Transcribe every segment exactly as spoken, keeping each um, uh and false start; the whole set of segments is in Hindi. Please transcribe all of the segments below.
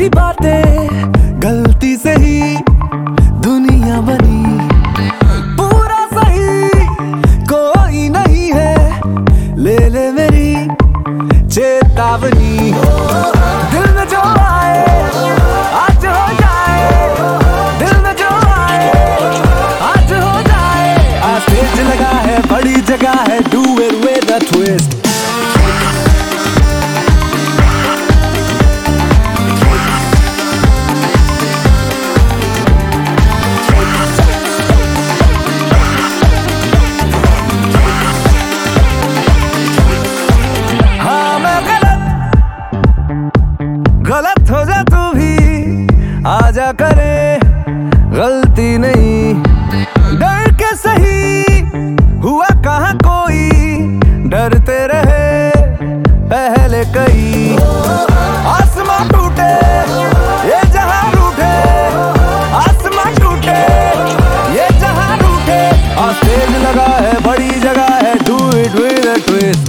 मेरी बातें गलती से ही दुनिया बनी, पूरा सही कोई नहीं है, ले ले मेरी चेतावनी। दिल में जो आए आज हो जाए, दिल में जो आए आज हो जाए। आज स्टेज लगा है, बड़ी जगह है, do it with a twist. गलत हो जा तू भी, आजा करे गलती नहीं, डर के सही हुआ कहाँ कोई, डरते रहे पहले कई। आसमां टूटे ये जहां रूठे, आसमां टूटे ये जहां रूठे। और स्टेज लगा है, बड़ी जगह है, do it with a twist.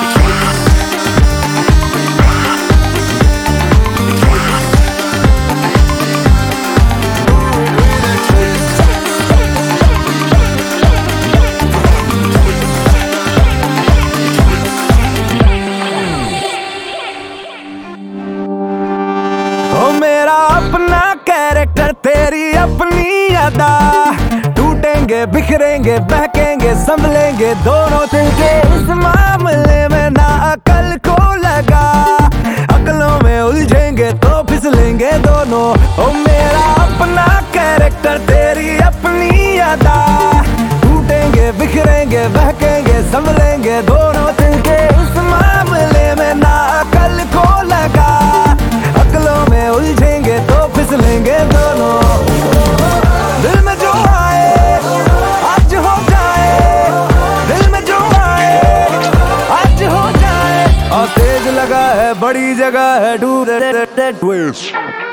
मेरा अपना कैरेक्टर, तेरी अपनी अदा, टूटेंगे बिखरेंगे बहकेंगे संभलेंगे दोनों दिल के। इस मामले में ना अकल को लगा, अकलों में उलझेंगे तो फिसलेंगे दोनों। ओ मेरा अपना कैरेक्टर, तेरी अपनी अदा, टूटेंगे बिखरेंगे बहकेंगे संभलेंगे दोनों दिल के। इस मामले में ना अकल को लगा, अकलों में उलझेंगे तो फिसलेंगे दोनों। दिल में जो आए आज हो जाए, दिल में जो आए आज हो जाए। और तेज लगा है, बड़ी जगह है, डू दैट ट्विस्ट।